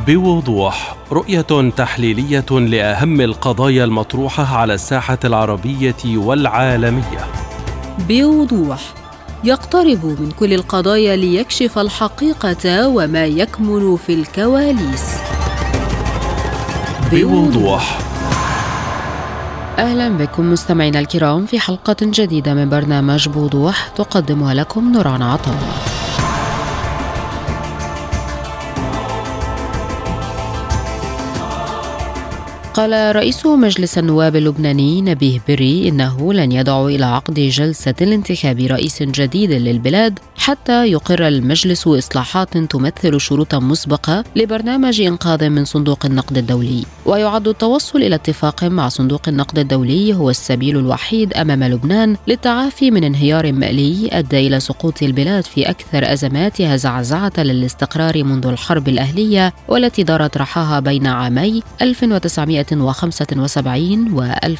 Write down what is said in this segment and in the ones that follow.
بوضوح، رؤية تحليلية لأهم القضايا المطروحة على الساحة العربية والعالمية. بوضوح، يقترب من كل القضايا ليكشف الحقيقة وما يكمن في الكواليس. بوضوح. أهلا بكم مستمعينا الكرام في حلقة جديدة من برنامج بوضوح تقدمها لكم نوران عطا. قال رئيس مجلس النواب اللبناني نبيه بري إنه لن يدعو إلى عقد جلسة لانتخاب رئيس جديد للبلاد حتى يقر المجلس إصلاحات تمثل شروطا مسبقة لبرنامج إنقاذ من صندوق النقد الدولي. ويعد التوصل إلى اتفاق مع صندوق النقد الدولي هو السبيل الوحيد أمام لبنان للتعافي من انهيار مالي أدى إلى سقوط البلاد في أكثر أزماتها زعزعة للاستقرار منذ الحرب الأهلية والتي دارت رحاها بين عامي 1975 و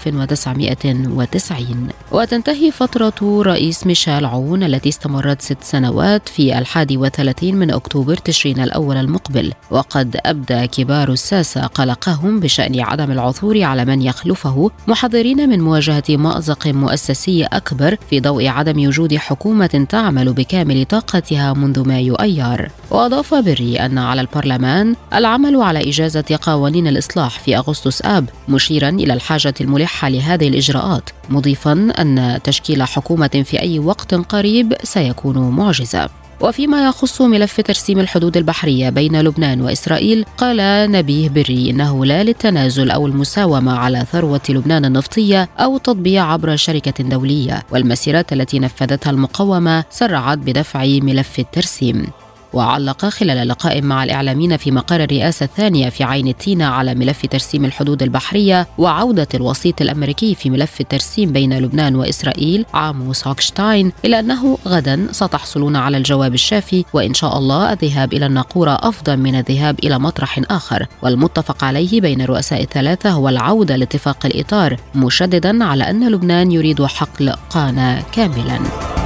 1990. وتنتهي فترة رئيس ميشيل عون التي استمرت 6 سنوات في 31 من أكتوبر تشرين الأول المقبل. وقد أبدى كبار الساسة قلقهم بشأن عدم العثور على من يخلفه، محذرين من مواجهة مأزق مؤسسي أكبر في ضوء عدم وجود حكومة تعمل بكامل طاقتها منذ مايو أيار. وأضاف بري أن على البرلمان العمل على إجازة قوانين الإصلاح في أغسطس آب، مشيرا إلى الحاجة الملحة لهذه الإجراءات، مضيفا أن تشكيل حكومة في أي وقت قريب سيكون معجزة. وفيما يخص ملف ترسيم الحدود البحرية بين لبنان وإسرائيل، قال نبيه بري إنه لا للتنازل أو المساومة على ثروة لبنان النفطية أو التطبيع عبر شركة دولية، والمسيرات التي نفذتها المقاومة سرعت بدفع ملف الترسيم. وعلق خلال لقاء مع الإعلاميين في مقر الرئاسة الثانية في عين التينة على ملف ترسيم الحدود البحرية وعودة الوسيط الأمريكي في ملف الترسيم بين لبنان وإسرائيل عاموس هوكشتاين، إلى أنه غدا ستحصلون على الجواب الشافي، وإن شاء الله الذهاب إلى الناقورة أفضل من الذهاب إلى مطرح آخر. والمتفق عليه بين الرؤساء الثلاثة هو العودة لاتفاق الإطار، مشددا على أن لبنان يريد حقل قانا كاملا.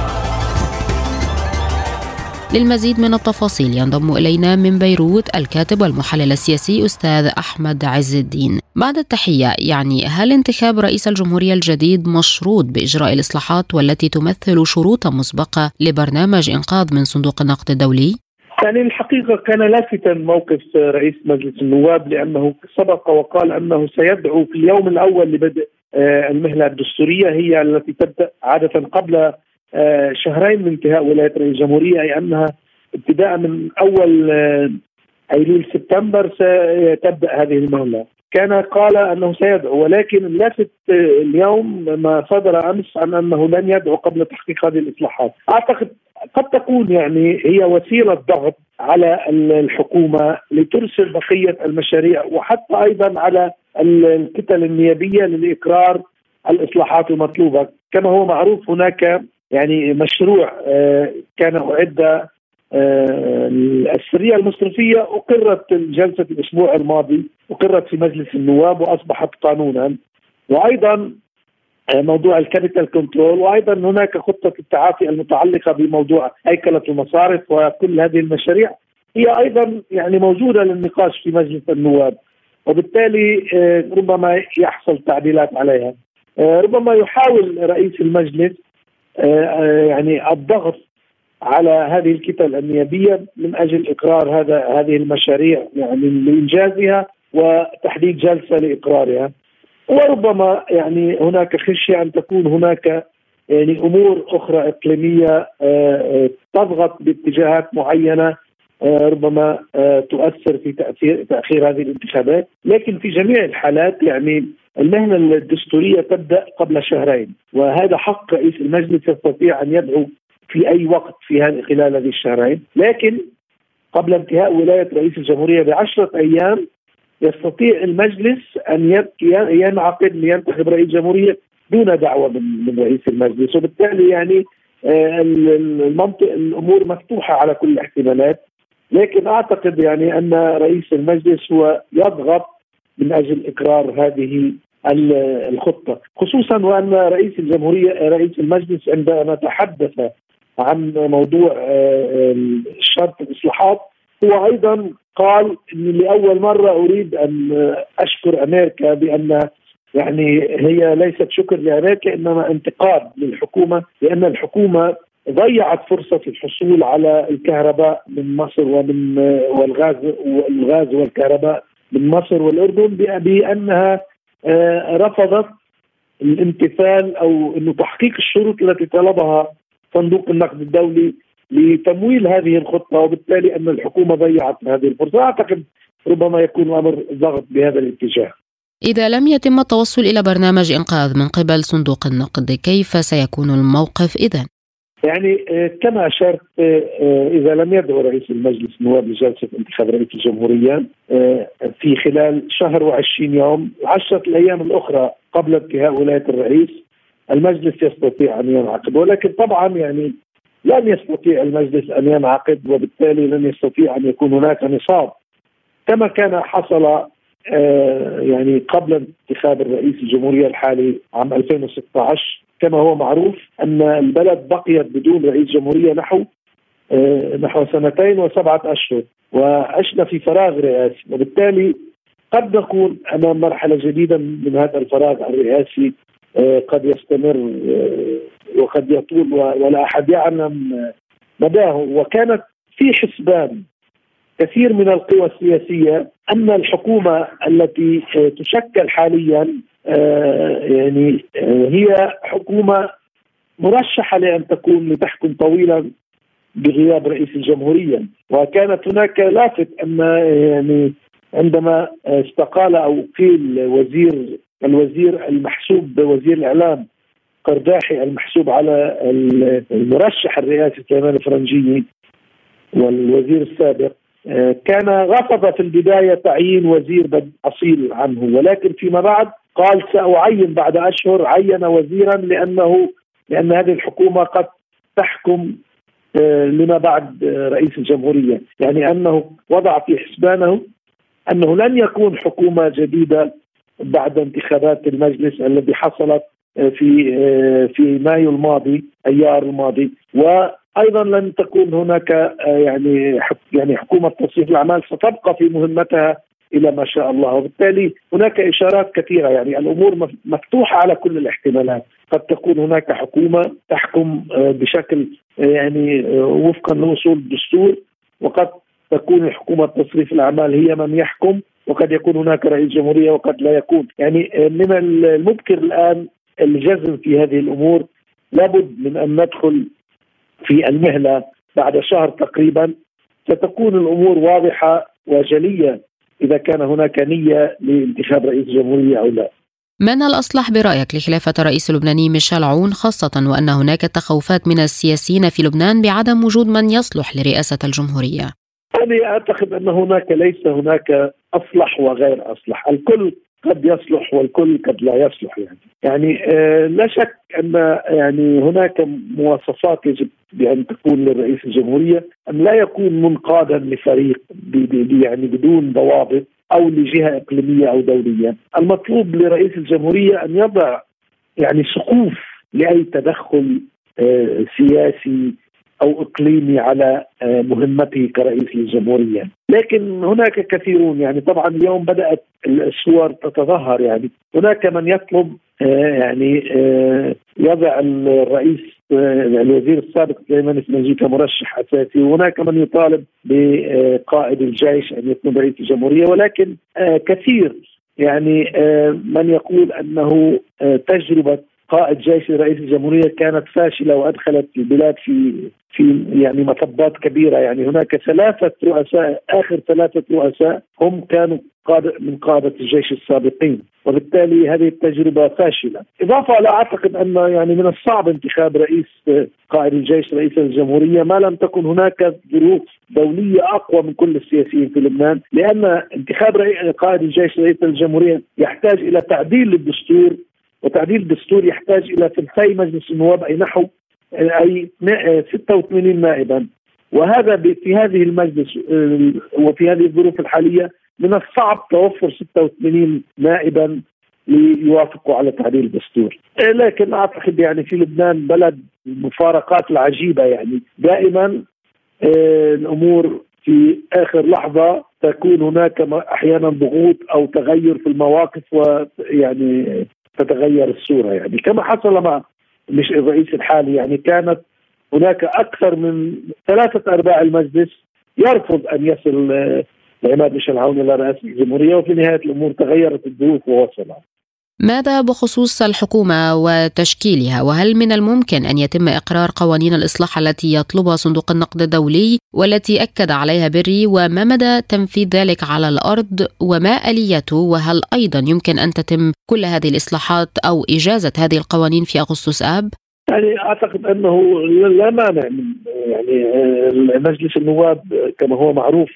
للمزيد من التفاصيل ينضم إلينا من بيروت الكاتب والمحلل السياسي أستاذ أحمد عز الدين. بعد التحية، يعني هل انتخاب رئيس الجمهورية الجديد مشروط بإجراء الإصلاحات والتي تمثل شروطا مسبقة لبرنامج إنقاذ من صندوق النقد الدولي؟ يعني الحقيقة كان لافتا موقف رئيس مجلس النواب، لأنه سبق وقال أنه سيدعو في اليوم الأول لبدء المهلة الدستورية، هي التي تبدأ عادة قبل شهرين من انتهاء ولاية رئيس الجمهورية، أي أنها ابتداء من أول أيلول سبتمبر ستبدأ هذه المهلة. كان قال أنه سيدعو، ولكن اللافت اليوم ما صدر أمس عن أنه لن يدعو قبل تحقيق هذه الإصلاحات. أعتقد قد تكون يعني هي وسيلة ضغط على الحكومة لترسل بقية المشاريع، وحتى أيضا على الكتل النيابية للإقرار الإصلاحات المطلوبة. كما هو معروف هناك يعني مشروع كان أعد السرية المصرفية، أقرت جلسة الأسبوع الماضي، أقرت في مجلس النواب وأصبحت قانونا. وأيضا موضوع الكابيتال كنترول، وأيضا هناك خطة التعافي المتعلقة بموضوع هيكلة المصارف، وكل هذه المشاريع هي أيضا يعني موجودة للنقاش في مجلس النواب، وبالتالي ربما يحصل تعديلات عليها. ربما يحاول رئيس المجلس يعني الضغط على هذه الكتل النيابية من أجل إقرار هذه المشاريع، يعني لإنجازها وتحديد جلسة لإقرارها. وربما يعني هناك خشية أن تكون هناك يعني أمور أخرى إقليمية تضغط باتجاهات معينة، ربما تؤثر في تأخير هذه الانتخابات. لكن في جميع الحالات يعني المهنة الدستورية تبدأ قبل شهرين، وهذا حق رئيس المجلس، يستطيع أن يدعو في أي وقت خلال هذه الشهرين. لكن قبل انتهاء ولاية رئيس الجمهورية ب10 أيام يستطيع المجلس أن ينعقد لينتخب رئيس جمهورية دون دعوة من رئيس المجلس. وبالتالي يعني الأمور مفتوحة على كل الاحتمالات. لكن أعتقد يعني أن رئيس المجلس هو يضغط من أجل إقرار هذه الخطة، خصوصا وأن رئيس المجلس عندما تحدث عن موضوع شرط الإصلاحات هو أيضا قال إن لأول مرة أريد أن أشكر أمريكا، بأن يعني هي ليست شكر لأمريكا إنما انتقاد للحكومة، لأن الحكومة ضيعت فرصة الحصول على الكهرباء من مصر والغاز والكهرباء من مصر والأردن، بأنها رفضت الامتثال أو إنه تحقيق الشروط التي طلبها صندوق النقد الدولي لتمويل هذه الخطة، وبالتالي أن الحكومة ضيعت هذه الفرصة. أعتقد ربما يكون الأمر ضغط بهذا الاتجاه. إذا لم يتم التوصل إلى برنامج إنقاذ من قبل صندوق النقد، كيف سيكون الموقف إذن؟ يعني كما أشرت، إذا لم يدعو رئيس المجلس النواب لجلسة انتخاب رئيس الجمهورية في خلال شهر و20 يوم، 10 الأيام الأخرى قبل انتهاء ولاية الرئيس، المجلس يستطيع أن ينعقد. ولكن طبعا يعني لن يستطيع المجلس أن ينعقد، وبالتالي لن يستطيع أن يكون هناك نصاب كما كان حصل يعني قبل انتخاب الرئيس الجمهورية الحالي عام 2016. كما هو معروف أن البلد بقيت بدون رئيس جمهورية نحو 2 و7 أشهر، وعشنا في فراغ رئاسي، وبالتالي قد نكون أمام مرحلة جديدة من هذا الفراغ الرئاسي، قد يستمر وقد يطول ولا أحد يعلم مداه. وكانت في حسبان كثير من القوى السياسية أن الحكومة التي تشكل حاليا يعني هي حكومة مرشحة لأن لتحكم طويلا بغياب رئيس الجمهورية. وكانت هناك لافت أن يعني عندما استقال أو قيل الوزير المحسوب بوزير الإعلام قرداحي المحسوب على المرشح الرئاسي سليمان الفرنجيني والوزير السابق، كان رفض في البداية تعيين وزير أصيل عنه، ولكن فيما بعد قال سأعين بعد أشهر، عين وزيرا لأن هذه الحكومة قد تحكم لما بعد رئيس الجمهورية. يعني أنه وضع في حسبانه أنه لن يكون حكومة جديدة بعد انتخابات المجلس الذي حصلت في مايو الماضي، أيار الماضي، وأيضا لن تكون هناك يعني حكومة تصريف الأعمال ستبقى في مهمتها إلى ما شاء الله. وبالتالي هناك إشارات كثيرة، يعني الأمور مفتوحة على كل الاحتمالات. قد تكون هناك حكومة تحكم بشكل يعني وفقا لأصول الدستور، وقد تكون الحكومة تصريف الأعمال هي من يحكم، وقد يكون هناك رئيس جمهورية وقد لا يكون. يعني من المبكر الآن الجزم في هذه الأمور. لابد من أن ندخل في المهلة بعد شهر تقريبا، ستكون الأمور واضحة وجلية إذا كان هناك نية لانتخاب رئيس جمهورية أو لا. من الأصلح برأيك لخلافة الرئيس اللبناني ميشيل عون، خاصة وأن هناك تخوفات من السياسيين في لبنان بعدم وجود من يصلح لرئاسة الجمهورية؟ أنا أعتقد أن ليس هناك أصلح وغير أصلح، الكل قد يصلح والكل قد لا يصلح. يعني لا شك أن يعني هناك مواصفات يجب بأن تكون للرئيس الجمهورية، أن لا يكون منقادا لفريق يعني بدون ضوابط أو لجهة إقليمية أو دولية. المطلوب لرئيس الجمهورية أن يضع يعني سقوف لأي تدخل سياسي أو إقليمي على مهمته كرئيس للجمهورية. لكن هناك كثيرون، يعني طبعا اليوم بدأت الصور تتظاهر، يعني هناك من يطلب يعني يضع الرئيس الوزير السابق سليمان الفرنجي كمرشح أساسي، وهناك من يطالب بقائد الجيش أن يكون رئيس الجمهورية. ولكن كثير يعني من يقول أنه تجربة قائد جيش رئيس الجمهورية كانت فاشلة وأدخلت البلاد في يعني مطبات كبيرة. يعني هناك 3 رؤساء، آخر 3 رؤساء هم كانوا من قادة الجيش السابقين، وبالتالي هذه التجربة فاشلة. إضافة لا أعتقد أن يعني من الصعب انتخاب قائد الجيش رئيس الجمهورية ما لم تكن هناك ظروف دولية أقوى من كل السياسيين في لبنان، لأن انتخاب قائد الجيش رئيس الجمهورية يحتاج إلى تعديل للدستور، وتعديل الدستور يحتاج إلى 2 مجلس النواب أي نحو 86 نائبا، وهذا في هذه المجلس وفي هذه الظروف الحالية من الصعب توفر 86 نائبا ليوافقوا على تعديل الدستور. لكن أعتقد يعني في لبنان بلد المفارقات العجيبة، يعني دائما الأمور في آخر لحظة تكون هناك أحيانا ضغوط أو تغير في المواقف ويعني تتغير الصورة، يعني كما حصل مع مش الرئيس الحالي. يعني كانت هناك أكثر من 3/4 المجلس يرفض أن يصل عماد ميشيل عون إلى رئاسة الجمهورية، وفي نهاية الأمور تغيرت الظروف ووصل. ماذا بخصوص الحكومة وتشكيلها؟ وهل من الممكن أن يتم إقرار قوانين الإصلاح التي يطلبها صندوق النقد الدولي والتي أكد عليها بري؟ وما مدى تنفيذ ذلك على الأرض وما آليته؟ وهل أيضا يمكن أن تتم كل هذه الإصلاحات أو إجازة هذه القوانين في أغسطس آب؟ يعني أعتقد أنه لا مانع من يعني مجلس النواب كما هو معروف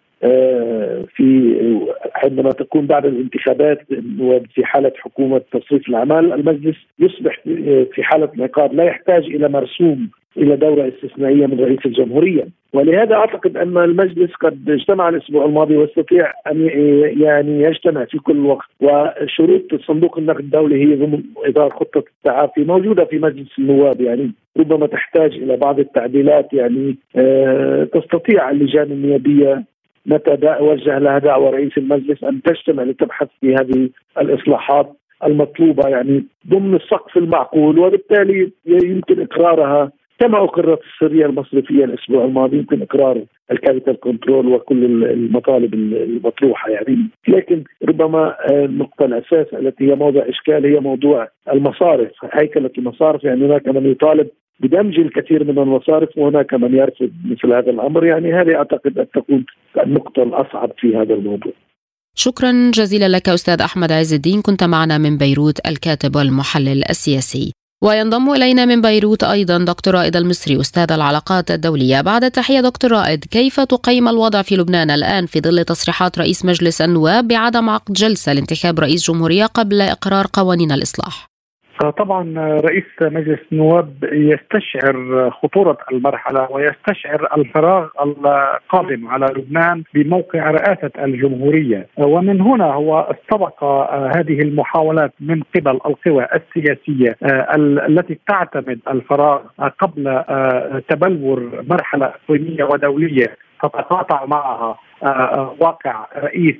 في عندما تكون بعد الانتخابات وفي حالة حكومة تصريف الأعمال المجلس يصبح في حالة انعقاد، لا يحتاج إلى مرسوم إلى دورة استثنائية من رئيس الجمهورية. ولهذا أعتقد أن المجلس قد اجتمع الأسبوع الماضي واستطيع أن يعني يجتمع في كل وقت، وشروط صندوق النقد الدولي هي ضمن إطار خطة التعافي موجودة في مجلس النواب، يعني ربما تحتاج إلى بعض التعديلات. يعني تستطيع اللجان النيابية متى وجه لها دعوة رئيس المجلس أن تجتمع لتبحث في هذه الإصلاحات المطلوبة يعني ضمن السقف المعقول، وبالتالي يمكن إقرارها كما أقرت السرية المصرفية الأسبوع الماضي، يمكن إقرار الكابيتال كنترول وكل المطالب المطروحة يعني. لكن ربما النقطة الأساس التي هي موضوع إشكال هي موضوع المصارف، هيكلة المصارف. يعني هناك من يطالب بدمج الكثير من المصارف وهناك من يرفض مثل هذا الأمر. يعني هذه أعتقد أن تكون النقطة الأصعب في هذا الموضوع. شكرا جزيلا لك أستاذ أحمد عز الدين، كنت معنا من بيروت الكاتب والمحلل السياسي. وينضم إلينا من بيروت أيضا دكتور رائد المصري أستاذ العلاقات الدولية. بعد التحية دكتور رائد، كيف تقيم الوضع في لبنان الآن في ظل تصريحات رئيس مجلس النواب بعدم عقد جلسة لانتخاب رئيس جمهورية قبل إقرار قوانين الإصلاح؟ طبعا رئيس مجلس النواب يستشعر خطورة المرحلة ويستشعر الفراغ القادم على لبنان بموقع رئاسة الجمهورية، ومن هنا هو استبق هذه المحاولات من قبل القوى السياسية التي تعتمد الفراغ قبل تبلور مرحلة إقليمية ودولية تتقاطع معها واقع رئيس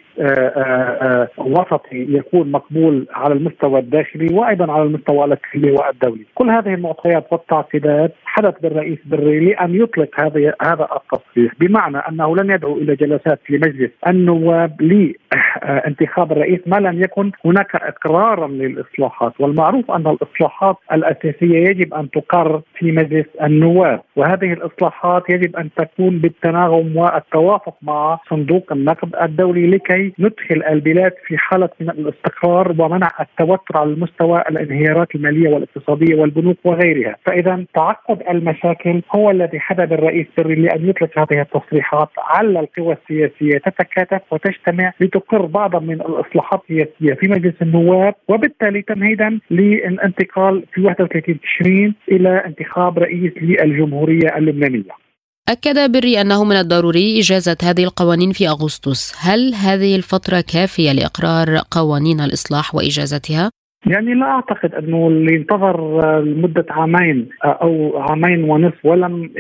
وسطي يكون مقبول على المستوى الداخلي وأيضا على المستوى الإقليمي والدولي. كل هذه المعطيات والتعقيدات حدث بالرئيس بري لأن يطلق هذا التصريح، بمعنى أنه لن يدعو إلى جلسات لمجلس النواب لانتخاب الرئيس ما لم يكن هناك إقرارا للإصلاحات. والمعروف أن الإصلاحات الأساسية يجب أن تقر في مجلس النواب، وهذه الإصلاحات يجب أن تكون بالتناغم والتوافق مع صندوق النقد الدولي لكي ندخل البلاد في حالة من الاستقرار ومنع التوتر على المستوى الانهيارات المالية والاقتصادية والبنوك وغيرها. فإذا تعقد المشاكل هو الذي حدد الرئيس بري لأن يطلق هذه التصريحات. على القوى السياسية تتكاتف وتجتمع لتقر بعضا من الإصلاحات السياسية في مجلس النواب، وبالتالي تمهيدا للانتقال في 31 تشرين إلى انتخاب رئيس للجمهورية اللبنانية. أكد بري أنه من الضروري إجازة هذه القوانين في أغسطس. هل هذه الفترة كافية لإقرار قوانين الإصلاح وإجازتها؟ يعني لا أعتقد أنه اللي انتظر لمدة عامين أو عامين ونصف ولم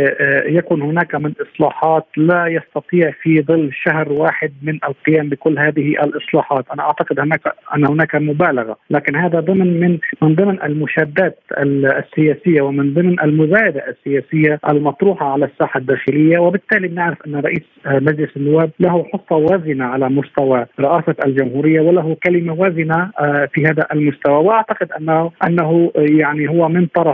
يكن هناك من إصلاحات لا يستطيع في ظل شهر واحد من القيام بكل هذه الإصلاحات. أنا أعتقد أن هناك مبالغة، لكن هذا من ضمن المشادات السياسية ومن ضمن المزايدة السياسية المطروحة على الساحة الداخلية. وبالتالي نعرف أن رئيس مجلس النواب له حصة وازنة على مستوى رئاسة الجمهورية وله كلمة وازنة في هذا المستوى. واعتقد انه يعني هو من طرف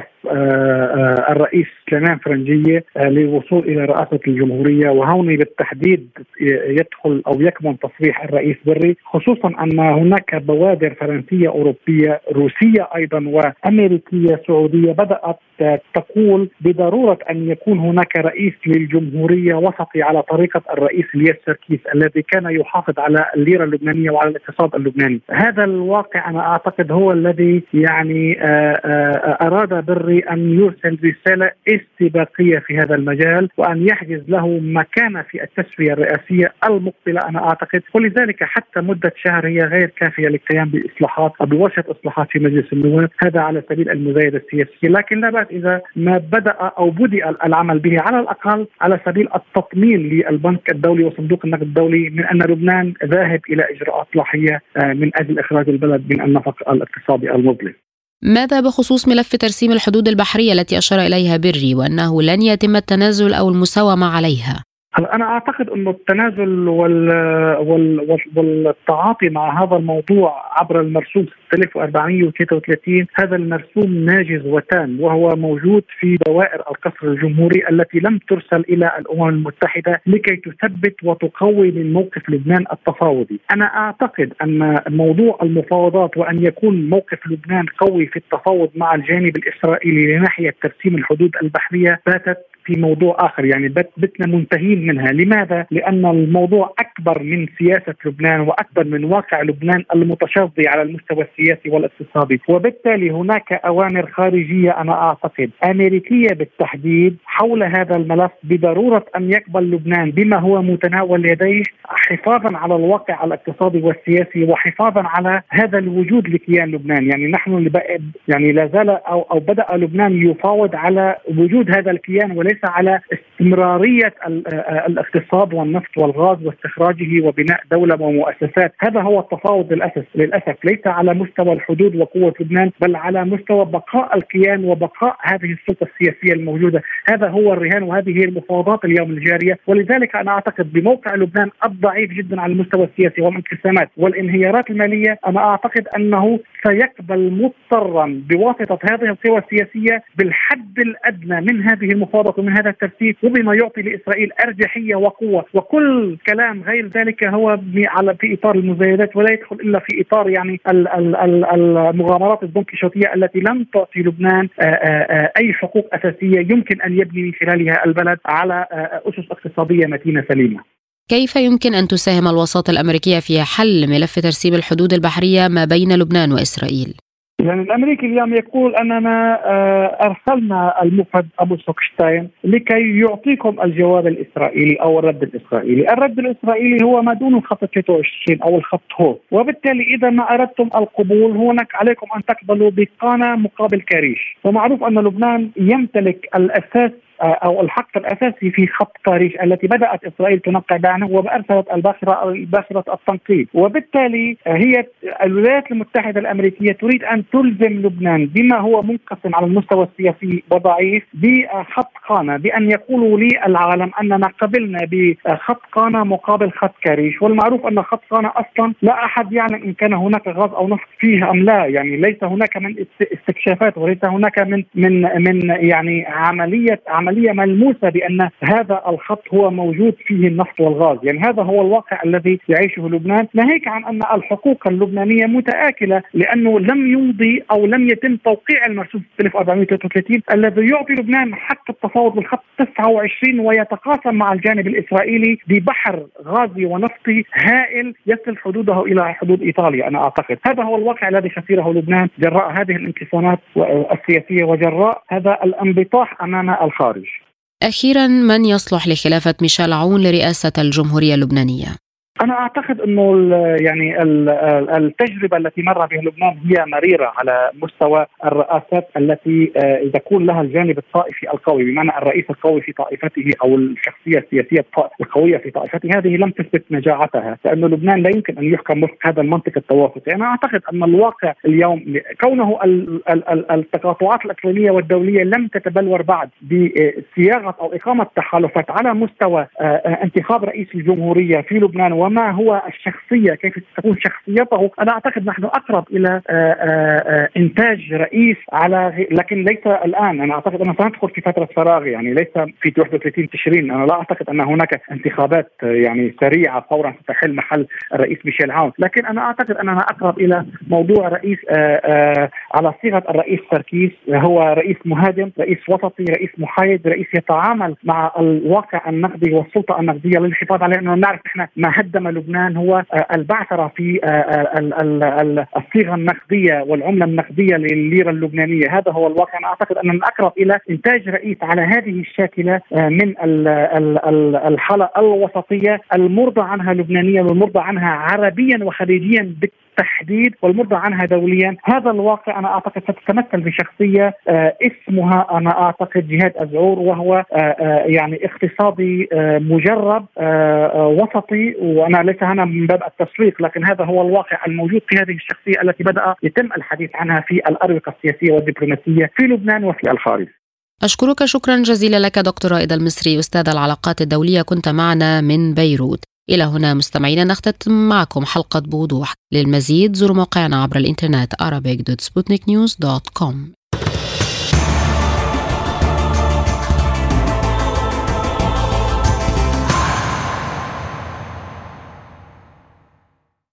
الرئيس سليمان فرنجية للوصول الى رئاسة الجمهورية، وهون بالتحديد يدخل او يكمن تصريح الرئيس بري، خصوصا ان هناك بوادر فرنسية اوروبية روسية ايضا وامريكية سعودية بدأت تقول بضرورة ان يكون هناك رئيس للجمهورية وسطي على طريقة الرئيس الياس سركيس الذي كان يحافظ على الليرة اللبنانية وعلى الاقتصاد اللبناني. هذا الواقع انا اعتقد هو الذي يعني اراد بري ينبغي أن يرسل رسالة استباقية في هذا المجال وأن يحجز له مكانة في التسوية الرئاسية المقبلة أنا أعتقد. ولذلك حتى مدة شهر هي غير كافية للقيام بإصلاحات أو بوشة إصلاحات في مجلس النواب، هذا على سبيل المزايدة السياسية. لكن لا بأس إذا ما بدأ العمل به على الأقل على سبيل التطمين للبنك الدولي وصندوق النقد الدولي من أن لبنان ذاهب إلى إجراءات إصلاحية من أجل إخراج البلد من النفق الاقتصادي المظلم. ماذا بخصوص ملف ترسيم الحدود البحرية التي أشار إليها بري وأنه لن يتم التنازل أو المساومة عليها؟ أنا أعتقد أن التنازل والتعاطي مع هذا الموضوع عبر المرسوم 6433 هذا المرسوم ناجز وتام، وهو موجود في دوائر القصر الجمهوري التي لم ترسل إلى الأمم المتحدة لكي تثبت وتقوي من موقف لبنان التفاوضي. أنا أعتقد أن موضوع المفاوضات وأن يكون موقف لبنان قوي في التفاوض مع الجانب الإسرائيلي لناحية ترسيم الحدود البحرية باتت في موضوع آخر، يعني بتنا منتهين منها. لماذا؟ لأن الموضوع أكبر من سياسة لبنان وأكبر من واقع لبنان المتشظي على المستوى السياسي والاقتصادي، وبالتالي هناك أوامر خارجية أنا أعتقد أمريكية بالتحديد حول هذا الملف بضرورة أن يقبل لبنان بما هو متناول يديه حفاظا على الواقع الاقتصادي والسياسي وحفاظا على هذا الوجود لكيان لبنان. يعني نحن يعني لا زال أو بدأ لبنان يفاوض على وجود هذا الكيان وليس على استمرارية الاقتصاد والنفط والغاز واستخراجه وبناء دولة ومؤسسات. هذا هو التفاوض للأسف ليس على مستوى الحدود وقوة لبنان بل على مستوى بقاء الكيان وبقاء هذه السلطة السياسية الموجودة. هذا هو الرهان وهذه هي المفاوضات اليوم الجارية. ولذلك أنا أعتقد بموقع لبنان الضعيف جدا على المستوى السياسي والانقسامات والانهيارات المالية، أنا أعتقد أنه سيقبل مضطرا بواسطة هذه القوى السياسية بالحد الأدنى من هذه المفاوضات ومن هذا الترتيب، وبما يعطي لإسرائيل أرجحية وقوة. وكل كلام غير ذلك هو في إطار المزايدات ولا يدخل إلا في إطار يعني المغامرات الدنكيشوتية التي لم تعطي لبنان أي حقوق أساسية يمكن أن يبني من خلالها البلد على أسس اقتصادية متينة سليمة. كيف يمكن أن تساهم الوساطة الأمريكية في حل ملف ترسيم الحدود البحرية ما بين لبنان وإسرائيل؟ يعني الأمريكي اليوم يقول أننا أرسلنا المفد أبو سوكشتاين لكي يعطيكم الجواب الإسرائيلي أو الرد الإسرائيلي. الرد الإسرائيلي هو ما دون الخط 23 أو الخط هو، وبالتالي إذا ما أردتم القبول هناك عليكم أن تقبلوا بقانا مقابل كريش. ومعروف أن لبنان يمتلك الأساس أو الحق الأساسي في خط كريش التي بدأت إسرائيل تنقع عنه وأرسلت الباخرة التنقيب. وبالتالي هي الولايات المتحدة الأمريكية تريد أن تلزم لبنان بما هو منقسم على المستوى السياسي وضعيف بخط قانا، بأن يقولوا للعالم أننا قبلنا بخط قانا مقابل خط كريش. والمعروف أن خط قانا أصلا لا أحد يعلم إن كان هناك غاز أو نفط فيه أم لا، يعني ليس هناك من استكشافات وليس هناك من يعني عملية ملموسة بأن هذا الخط هو موجود فيه النفط والغاز. يعني هذا هو الواقع الذي يعيشه لبنان، ناهيك عن أن الحقوق اللبنانية متآكلة لأنه لم يمضي أو لم يتم توقيع المرسوم 1433 الذي يعطي لبنان حق التفاوض بالخط 29 ويتقاسم مع الجانب الإسرائيلي ببحر غازي ونفطي هائل يصل حدوده إلى حدود إيطاليا. أنا أعتقد هذا هو الواقع الذي خسره لبنان جراء هذه الانقسامات السياسية وجراء هذا الانبطاح أمام الخارج. أخيرا، من يصلح لخلافة ميشيل عون لرئاسة الجمهورية اللبنانية؟ أنا أعتقد أنه يعني التجربة التي مر بها لبنان هي مريرة على مستوى الرئاسات التي يكون لها الجانب الطائفي القوي، بمعنى الرئيس القوي في طائفته أو الشخصية السياسية القوية في طائفته. هذه لم تثبت نجاعتها، لأن لبنان لا يمكن أن يحكم وفق هذا المنطق التوافقي. أنا أعتقد أن الواقع اليوم كونه التقاطعات الإقليمية والدولية لم تتبلور بعد بصياغة أو إقامة تحالفات على مستوى انتخاب رئيس الجمهورية في لبنان وما هو الشخصية كيف تكون شخصيته. أنا أعتقد نحن أقرب إلى إنتاج رئيس لكن ليس الآن. أنا أعتقد أننا سندخل في فترة فراغ، يعني ليس في 31 تشرين. أنا لا أعتقد أن هناك انتخابات يعني سريعة فورا ستحل محل الرئيس ميشيل عون، لكن أنا أعتقد أننا أقرب إلى موضوع رئيس على صيغة الرئيس ساركيس، هو رئيس مهاجم، رئيس وسطي، رئيس محايد، رئيس يتعامل مع الواقع النقدي والسلطة النقدية للحفاظ عليه. أنه نعرف إحنا ما هدد قدم لبنان هو البعثرة في الصيغة النقدية والعملة النقدية للليرة اللبنانية. هذا هو الواقع. أنا أعتقد أن الأقرب إلى إنتاج رئيس على هذه الشاكلة من الحالة الوسطية المرضى عنها لبنانيا والمرضى عنها عربيا وخليجيا بالتحديد والمرضى عنها دوليا. هذا الواقع أنا أعتقد ستتمثل بشخصية اسمها أنا أعتقد جهاد أزعور، وهو يعني اقتصادي مجرب وسطي، وأنا ليس هنا من باب التسويق لكن هذا هو الواقع الموجود في هذه الشخصية التي بدأ يتم الحديث عنها في الأروقة السياسية والدبلوماسية في لبنان وفي الخارج. أشكرك شكرا جزيلا لك دكتور رائد المصري أستاذ العلاقات الدولية، كنت معنا من بيروت. إلى هنا مستمعينا نختتم معكم حلقة بوضوح. للمزيد زوروا موقعنا عبر الإنترنت arabic.sputniknews.com.